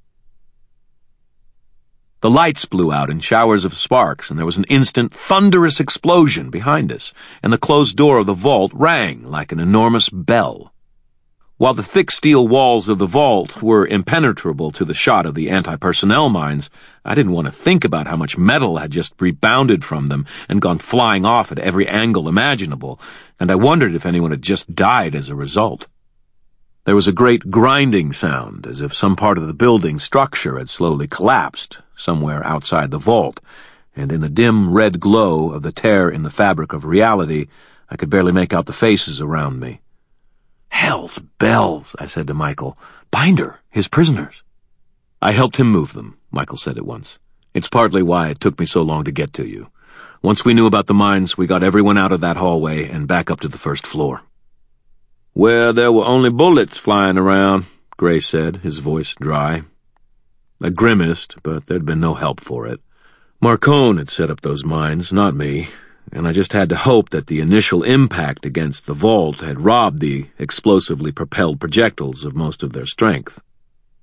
The lights blew out in showers of sparks, and there was an instant, thunderous explosion behind us, and the closed door of the vault rang like an enormous bell. While the thick steel walls of the vault were impenetrable to the shot of the anti-personnel mines, I didn't want to think about how much metal had just rebounded from them and gone flying off at every angle imaginable, and I wondered if anyone had just died as a result. There was a great grinding sound, as if some part of the building structure had slowly collapsed, somewhere outside the vault, and in the dim red glow of the tear in the fabric of reality, I could barely make out the faces around me. "Hell's bells," I said to Michael. "Binder, his prisoners." "I helped him move them," Michael said at once. "It's partly why it took me so long to get to you. Once we knew about the mines, we got everyone out of that hallway and back up to the first floor." "Where there were only bullets flying around," Gray said, his voice dry. I grimaced, but there'd been no help for it. Marcone had set up those mines, not me, and I just had to hope that the initial impact against the vault had robbed the explosively propelled projectiles of most of their strength.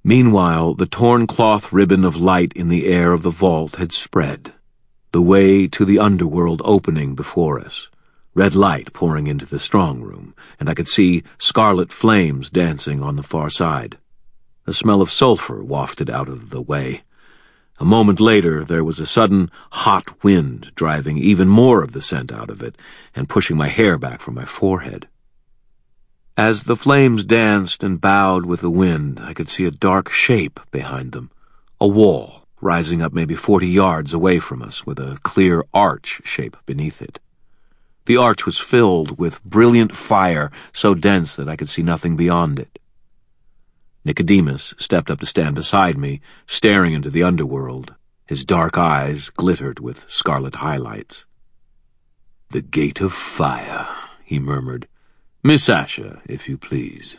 Meanwhile, the torn cloth ribbon of light in the air of the vault had spread, the way to the underworld opening before us, red light pouring into the strong room, and I could see scarlet flames dancing on the far side. A smell of sulfur wafted out of the way. A moment later, there was a sudden hot wind driving even more of the scent out of it and pushing my hair back from my forehead. As the flames danced and bowed with the wind, I could see a dark shape behind them, a wall rising up maybe forty yards away from us with a clear arch shape beneath it. The arch was filled with brilliant fire so dense that I could see nothing beyond it. Nicodemus stepped up to stand beside me, staring into the underworld. His dark eyes glittered with scarlet highlights. "The Gate of Fire," he murmured. "Miss Asher, if you please."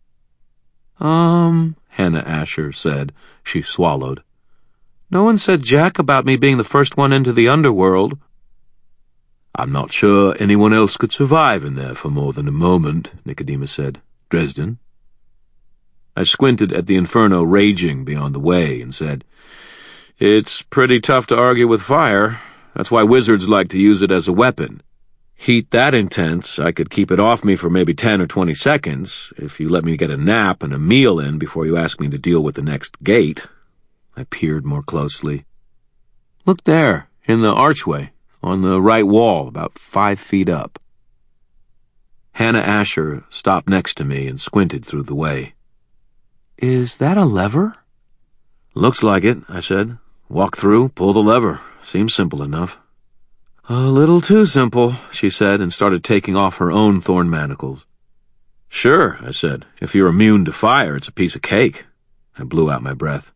Um, Hannah Asher said. She swallowed. "No one said jack about me being the first one into the underworld." "I'm not sure anyone else could survive in there for more than a moment," Nicodemus said. "Dresden?" I squinted at the inferno raging beyond the way and said, "It's pretty tough to argue with fire. That's why wizards like to use it as a weapon. Heat that intense, I could keep it off me for maybe ten or twenty seconds, if you let me get a nap and a meal in before you ask me to deal with the next gate." I peered more closely. "Look there, in the archway, on the right wall, about five feet up." Hannah Asher stopped next to me and squinted through the way. "Is that a lever?" "Looks like it," I said. "Walk through, pull the lever. Seems simple enough." "A little too simple," she said, and started taking off her own thorn manacles. "Sure," I said. "If you're immune to fire, it's a piece of cake." I blew out my breath.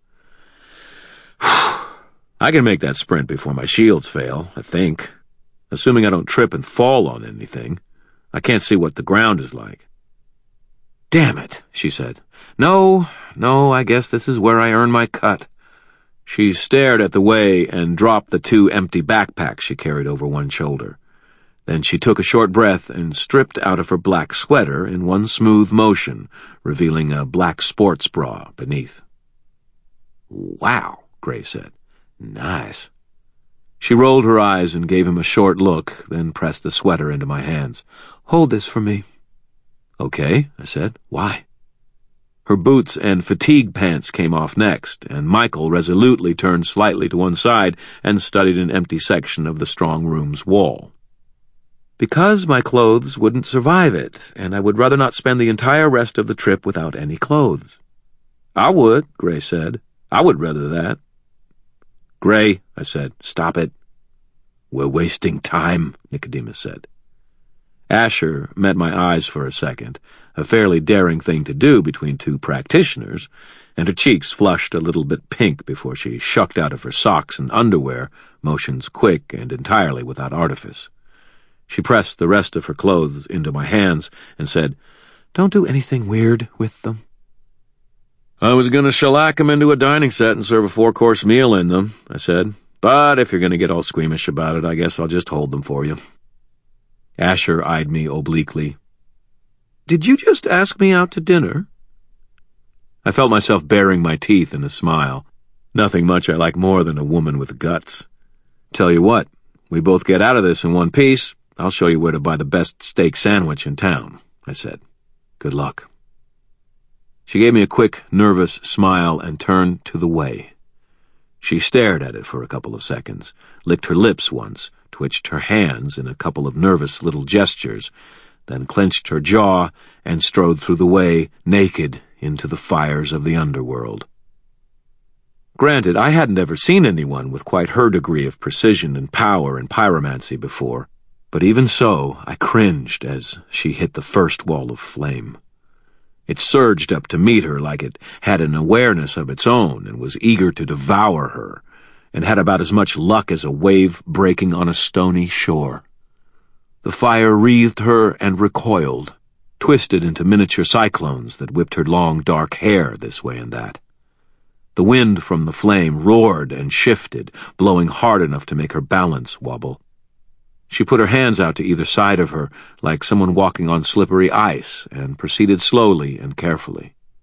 "I can make that sprint before my shields fail, I think. Assuming I don't trip and fall on anything. I can't see what the ground is like." "Damn it," she said. No, no, I guess this is where I earn my cut." She stared at the way and dropped the two empty backpacks she carried over one shoulder. Then she took a short breath and stripped out of her black sweater in one smooth motion, revealing a black sports bra beneath. "Wow," Gray said. "Nice." She rolled her eyes and gave him a short look, then pressed the sweater into my hands. "Hold this for me." "Okay," I said. "Why?" Her boots and fatigue pants came off next, and Michael resolutely turned slightly to one side and studied an empty section of the strong room's wall. "Because my clothes wouldn't survive it, and I would rather not spend the entire rest of the trip without any clothes." "I would," Gray said. "I would rather that." "Gray," I said, "stop it." "We're wasting time," Nicodemus said. Asher met my eyes for a second, a fairly daring thing to do between two practitioners, and her cheeks flushed a little bit pink before she shucked out of her socks and underwear, motions quick and entirely without artifice. She pressed the rest of her clothes into my hands and said, "Don't do anything weird with them." "I was going to shellac 'em into a dining set and serve a four-course meal in them," I said. "But if you're going to get all squeamish about it, I guess I'll just hold them for you." Asher eyed me obliquely. "Did you just ask me out to dinner?" I felt myself baring my teeth in a smile. Nothing much I like more than a woman with guts. "Tell you what, we both get out of this in one piece, I'll show you where to buy the best steak sandwich in town," I said. "Good luck." She gave me a quick, nervous smile and turned to the way. She stared at it for a couple of seconds, licked her lips once, twitched her hands in a couple of nervous little gestures, then clenched her jaw and strode through the way, naked, into the fires of the underworld. Granted, I hadn't ever seen anyone with quite her degree of precision and power in pyromancy before, but even so, I cringed as she hit the first wall of flame. It surged up to meet her like it had an awareness of its own and was eager to devour her, and had about as much luck as a wave breaking on a stony shore. The fire wreathed her and recoiled, twisted into miniature cyclones that whipped her long dark hair this way and that. The wind from the flame roared and shifted, blowing hard enough to make her balance wobble. She put her hands out to either side of her, like someone walking on slippery ice, and proceeded slowly and carefully.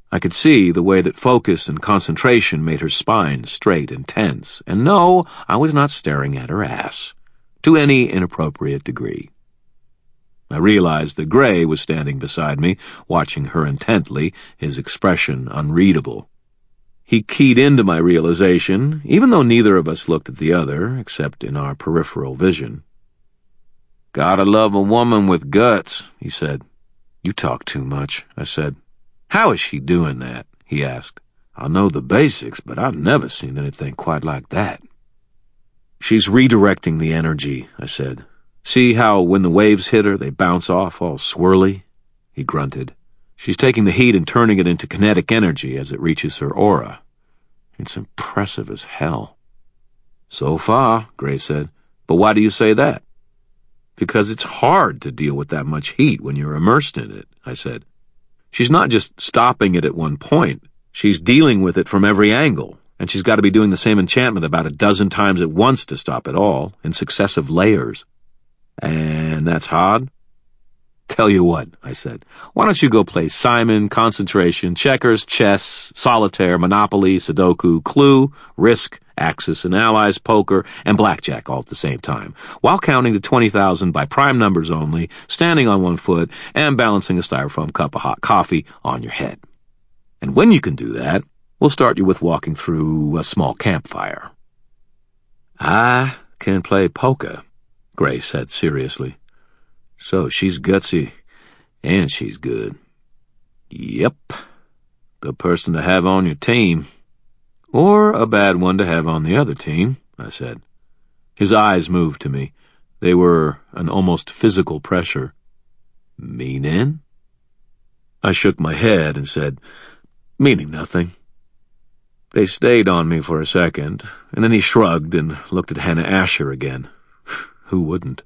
I could see the way that focus and concentration made her spine straight and tense, and no, I was not staring at her ass, to any inappropriate degree. I realized that Gray was standing beside me, watching her intently, his expression unreadable. He keyed into my realization, even though neither of us looked at the other, except in our peripheral vision. "Gotta love a woman with guts," he said. "You talk too much," I said. "How is she doing that?" he asked. "I know the basics, but I've never seen anything quite like that." "She's redirecting the energy," I said. "See how when the waves hit her, they bounce off all swirly?" He grunted. "She's taking the heat and turning it into kinetic energy as it reaches her aura. It's impressive as hell." "So far," Gray said. "But why do you say that?" "Because it's hard to deal with that much heat when you're immersed in it," I said. "She's not just stopping it at one point. She's dealing with it from every angle, and she's got to be doing the same enchantment about a dozen times at once to stop it all, in successive layers. And that's hard?" "Tell you what," I said. "Why don't you go play Simon, Concentration, Checkers, Chess, Solitaire, Monopoly, Sudoku, Clue, Risk, Axis and Allies, Poker, and Blackjack all at the same time, while counting to twenty thousand by prime numbers only, standing on one foot, and balancing a styrofoam cup of hot coffee on your head. And when you can do that, we'll start you with walking through a small campfire." "I can play poker," Gray said seriously. "So she's gutsy, and she's good." "Yep. Good person to have on your team. Or a bad one to have on the other team," I said. His eyes moved to me. They were an almost physical pressure. "Meaning?" I shook my head and said, "Meaning nothing." They stayed on me for a second, and then he shrugged and looked at Hannah Asher again. Who wouldn't?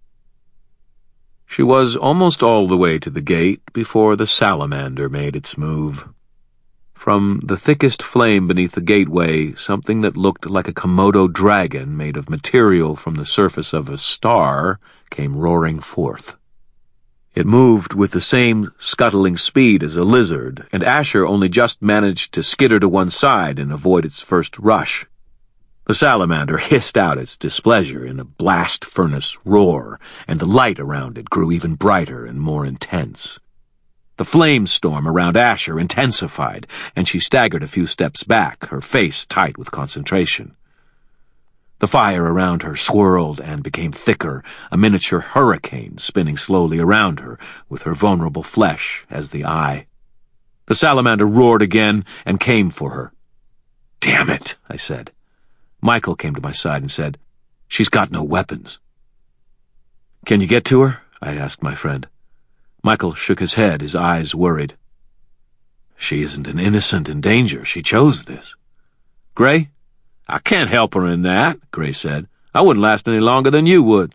She was almost all the way to the gate before the salamander made its move. From the thickest flame beneath the gateway, something that looked like a Komodo dragon made of material from the surface of a star came roaring forth. It moved with the same scuttling speed as a lizard, and Asher only just managed to skitter to one side and avoid its first rush. The salamander hissed out its displeasure in a blast furnace roar, and the light around it grew even brighter and more intense. The flame storm around Asher intensified, and she staggered a few steps back, her face tight with concentration. The fire around her swirled and became thicker, a miniature hurricane spinning slowly around her, with her vulnerable flesh as the eye. The salamander roared again and came for her. "Damn it," I said. Michael came to my side and said, "She's got no weapons." "Can you get to her?" I asked my friend. Michael shook his head, his eyes worried. "She isn't an innocent in danger. She chose this." "Gray?" "I can't help her in that," Gray said. "I wouldn't last any longer than you would."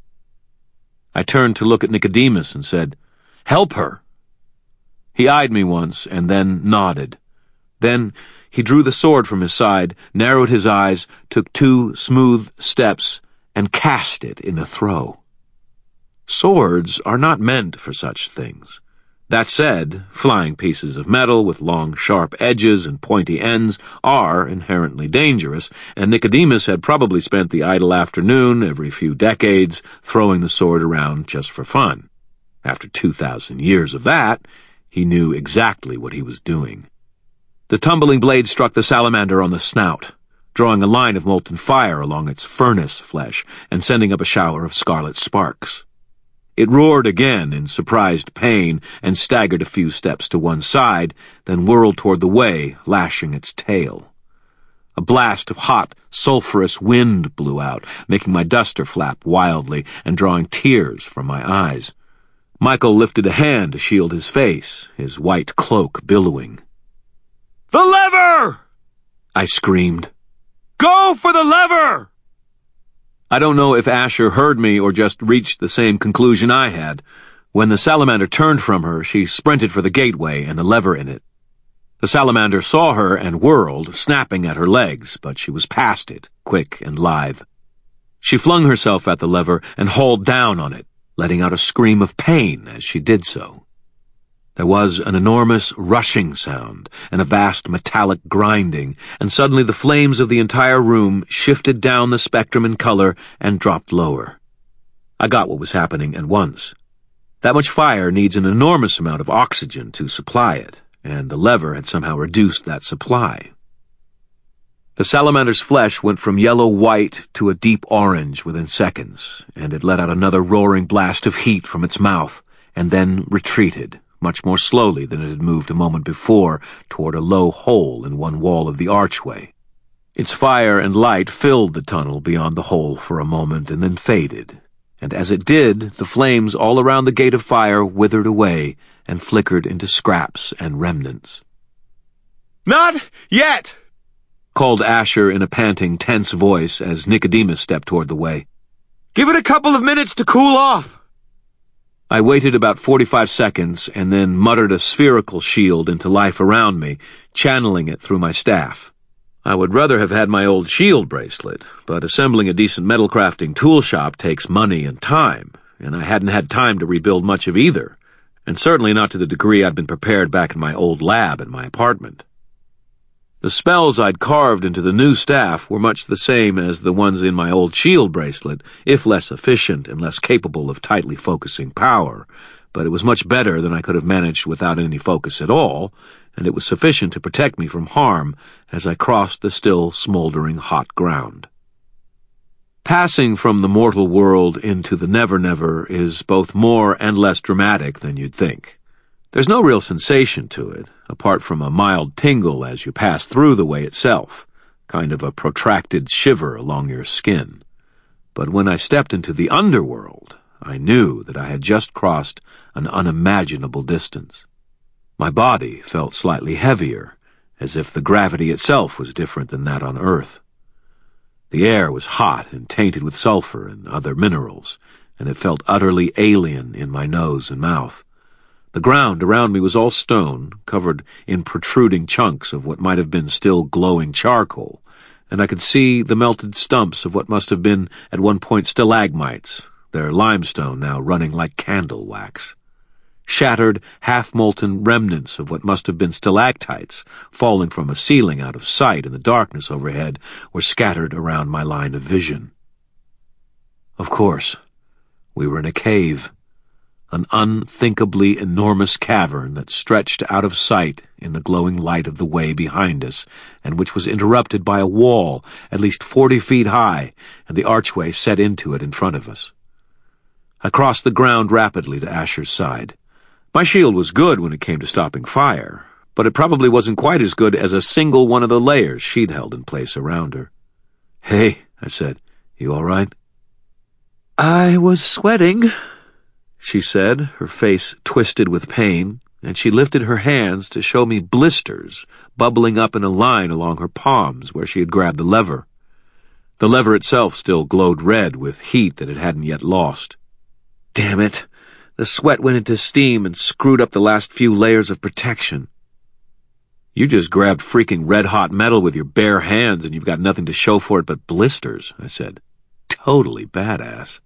I turned to look at Nicodemus and said, "Help her." He eyed me once and then nodded. Then he drew the sword from his side, narrowed his eyes, took two smooth steps, and cast it in a throw. Swords are not meant for such things. That said, flying pieces of metal with long, sharp edges and pointy ends are inherently dangerous, and Nicodemus had probably spent the idle afternoon every few decades throwing the sword around just for fun. After two thousand years of that, he knew exactly what he was doing. The tumbling blade struck the salamander on the snout, drawing a line of molten fire along its furnace flesh and sending up a shower of scarlet sparks. It roared again in surprised pain and staggered a few steps to one side, then whirled toward the way, lashing its tail. A blast of hot, sulphurous wind blew out, making my duster flap wildly and drawing tears from my eyes. Michael lifted a hand to shield his face, his white cloak billowing. "The lever!" I screamed. "Go for the lever!" I don't know if Asher heard me or just reached the same conclusion I had. When the salamander turned from her, she sprinted for the gateway and the lever in it. The salamander saw her and whirled, snapping at her legs, but she was past it, quick and lithe. She flung herself at the lever and hauled down on it, letting out a scream of pain as she did so. There was an enormous rushing sound and a vast metallic grinding, and suddenly the flames of the entire room shifted down the spectrum in color and dropped lower. I got what was happening at once. That much fire needs an enormous amount of oxygen to supply it, and the lever had somehow reduced that supply. The salamander's flesh went from yellow-white to a deep orange within seconds, and it let out another roaring blast of heat from its mouth, and then retreated, much more slowly than it had moved a moment before, toward a low hole in one wall of the archway. Its fire and light filled the tunnel beyond the hole for a moment and then faded, and as it did, the flames all around the gate of fire withered away and flickered into scraps and remnants. "Not yet!" called Asher in a panting, tense voice as Nicodemus stepped toward the way. "Give it a couple of minutes to cool off." I waited about forty-five seconds and then muttered a spherical shield into life around me, channeling it through my staff. I would rather have had my old shield bracelet, but assembling a decent metal crafting tool shop takes money and time, and I hadn't had time to rebuild much of either, and certainly not to the degree I'd been prepared back in my old lab in my apartment. The spells I'd carved into the new staff were much the same as the ones in my old shield bracelet, if less efficient and less capable of tightly focusing power, but it was much better than I could have managed without any focus at all, and it was sufficient to protect me from harm as I crossed the still smoldering hot ground. Passing from the mortal world into the never-never is both more and less dramatic than you'd think. There's no real sensation to it, apart from a mild tingle as you pass through the way itself, kind of a protracted shiver along your skin. But when I stepped into the underworld, I knew that I had just crossed an unimaginable distance. My body felt slightly heavier, as if the gravity itself was different than that on Earth. The air was hot and tainted with sulfur and other minerals, and it felt utterly alien in my nose and mouth. The ground around me was all stone, covered in protruding chunks of what might have been still glowing charcoal, and I could see the melted stumps of what must have been at one point stalagmites, their limestone now running like candle wax. Shattered, half-molten remnants of what must have been stalactites, falling from a ceiling out of sight in the darkness overhead, were scattered around my line of vision. Of course, we were in a cave. An unthinkably enormous cavern that stretched out of sight in the glowing light of the way behind us, and which was interrupted by a wall at least forty feet high, and the archway set into it in front of us. I crossed the ground rapidly to Asher's side. My shield was good when it came to stopping fire, but it probably wasn't quite as good as a single one of the layers she'd held in place around her. "Hey," I said, "you all right?" "I was sweating," she said, her face twisted with pain, and she lifted her hands to show me blisters bubbling up in a line along her palms where she had grabbed the lever. The lever itself still glowed red with heat that it hadn't yet lost. Damn it! The sweat went into steam and screwed up the last few layers of protection. "You just grabbed freaking red-hot metal with your bare hands and you've got nothing to show for it but blisters," I said. "Totally badass."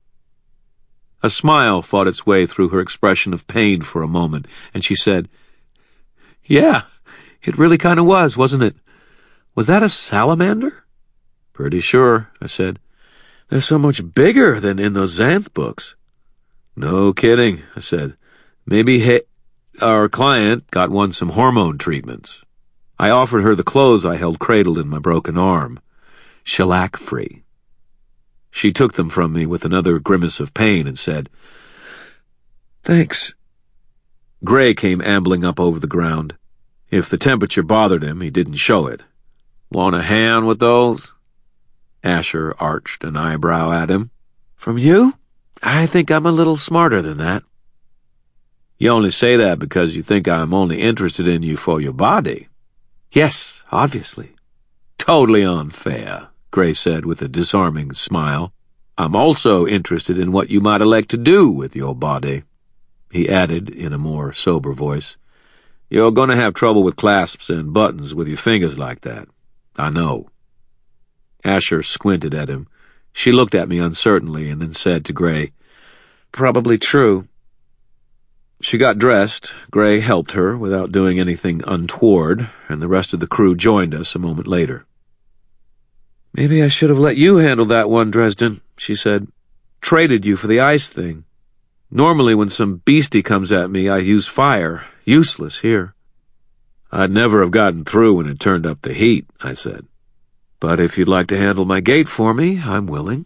A smile fought its way through her expression of pain for a moment, and she said, "Yeah, it really kind of was, wasn't it? Was that a salamander?" "Pretty sure," I said. "They're so much bigger than in those Xanth books." "No kidding," I said. "Maybe he our client got one some hormone treatments." I offered her the clothes I held cradled in my broken arm. Shellac-free. She took them from me with another grimace of pain and said, "Thanks." Gray came ambling up over the ground. If the temperature bothered him, he didn't show it. "Want a hand with those?" Asher arched an eyebrow at him. "From you? I think I'm a little smarter than that." "You only say that because you think I'm only interested in you for your body." "Yes, obviously." "Totally unfair," Gray said with a disarming smile. "I'm also interested in what you might elect to do with your body." He added in a more sober voice, "You're going to have trouble with clasps and buttons with your fingers like that. I know." Asher squinted at him. She looked at me uncertainly and then said to Gray, "Probably true." She got dressed. Gray helped her without doing anything untoward, and the rest of the crew joined us a moment later. "Maybe I should have let you handle that one, Dresden," she said. "Traded you for the ice thing. Normally when some beastie comes at me, I use fire. Useless here." "I'd never have gotten through when it turned up the heat," I said. "But if you'd like to handle my gate for me, I'm willing."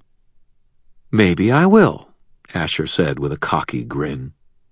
"Maybe I will," Asher said with a cocky grin.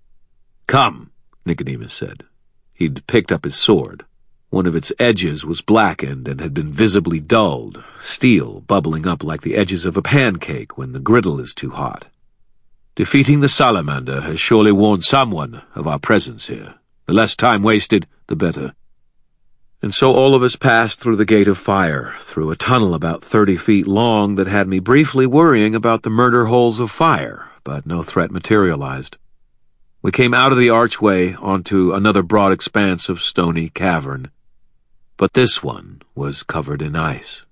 "Come," Nicodemus said. He'd picked up his sword. One of its edges was blackened and had been visibly dulled, steel bubbling up like the edges of a pancake when the griddle is too hot. "Defeating the salamander has surely warned someone of our presence here. The less time wasted, the better." And so all of us passed through the Gate of Fire, through a tunnel about thirty feet long that had me briefly worrying about the murder holes of fire, but no threat materialized. We came out of the archway onto another broad expanse of stony cavern, but this one was covered in ice.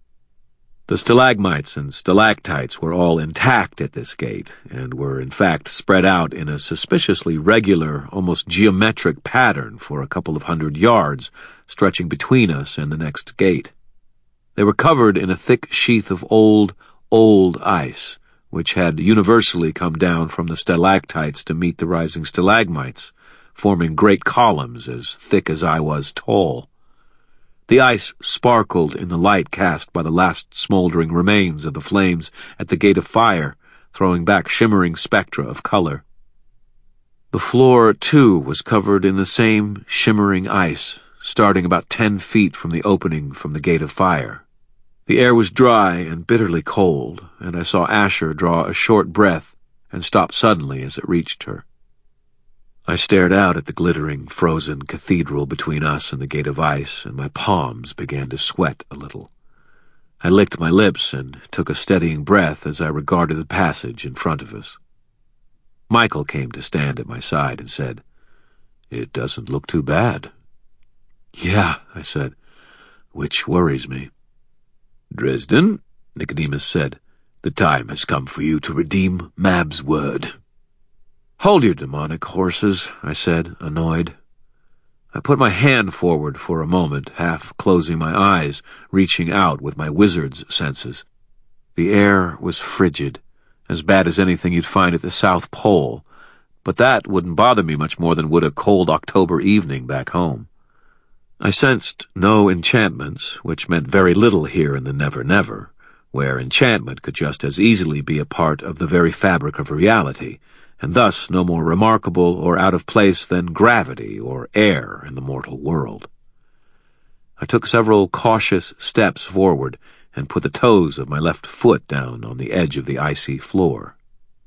The stalagmites and stalactites were all intact at this gate, and were in fact spread out in a suspiciously regular, almost geometric pattern for a couple of hundred yards, stretching between us and the next gate. They were covered in a thick sheath of old, old ice, which had universally come down from the stalactites to meet the rising stalagmites, forming great columns as thick as I was tall. The ice sparkled in the light cast by the last smoldering remains of the flames at the Gate of Fire, throwing back shimmering spectra of color. The floor, too, was covered in the same shimmering ice, starting about ten feet from the opening from the Gate of Fire. The air was dry and bitterly cold, and I saw Asher draw a short breath and stop suddenly as it reached her. I stared out at the glittering, frozen cathedral between us and the Gate of Ice, and my palms began to sweat a little. I licked my lips and took a steadying breath as I regarded the passage in front of us. Michael came to stand at my side and said, "It doesn't look too bad." "Yeah," I said, "which worries me." "Dresden," Nicodemus said, "the time has come for you to redeem Mab's word." "Hold your demonic horses," I said, annoyed. I put my hand forward for a moment, half closing my eyes, reaching out with my wizard's senses. The air was frigid, as bad as anything you'd find at the South Pole, but that wouldn't bother me much more than would a cold October evening back home. I sensed no enchantments, which meant very little here in the Never Never, where enchantment could just as easily be a part of the very fabric of reality, and thus no more remarkable or out of place than gravity or air in the mortal world. I took several cautious steps forward and put the toes of my left foot down on the edge of the icy floor.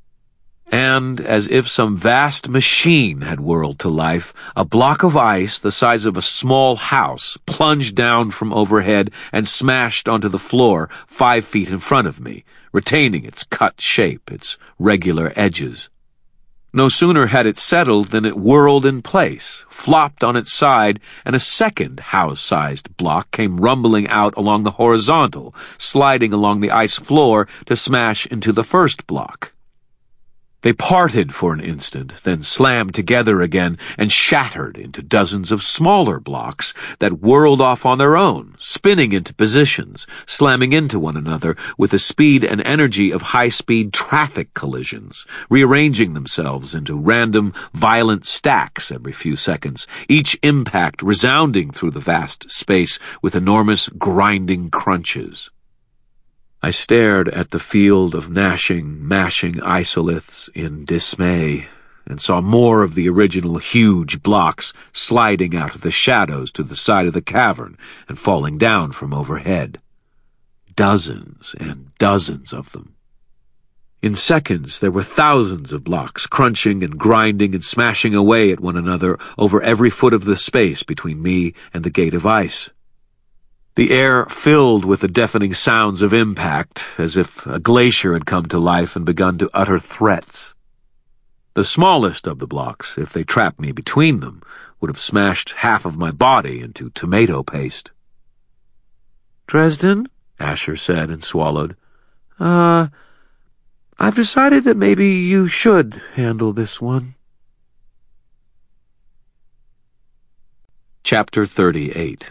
And, as if some vast machine had whirled to life, a block of ice the size of a small house plunged down from overhead and smashed onto the floor five feet in front of me, retaining its cut shape, its regular edges. No sooner had it settled than it whirled in place, flopped on its side, and a second house-sized block came rumbling out along the horizontal, sliding along the ice floor to smash into the first block. They parted for an instant, then slammed together again and shattered into dozens of smaller blocks that whirled off on their own, spinning into positions, slamming into one another with the speed and energy of high-speed traffic collisions, rearranging themselves into random, violent stacks every few seconds, each impact resounding through the vast space with enormous grinding crunches. I stared at the field of gnashing, mashing isoliths in dismay, and saw more of the original huge blocks sliding out of the shadows to the side of the cavern and falling down from overhead. Dozens and dozens of them. In seconds, there were thousands of blocks crunching and grinding and smashing away at one another over every foot of the space between me and the Gate of Ice. The air filled with the deafening sounds of impact, as if a glacier had come to life and begun to utter threats. The smallest of the blocks, if they trapped me between them, would have smashed half of my body into tomato paste. "Dresden?" Asher said and swallowed. Uh, I've decided that maybe you should handle this one." Chapter thirty-eight.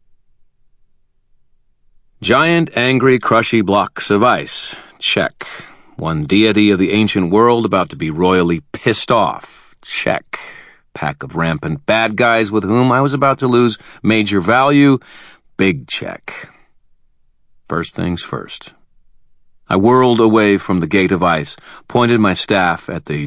Giant, angry, crushy blocks of ice. Check. One deity of the ancient world about to be royally pissed off. Check. Pack of rampant bad guys with whom I was about to lose major value. Big check. First things first. I whirled away from the gate of ice, pointed my staff at the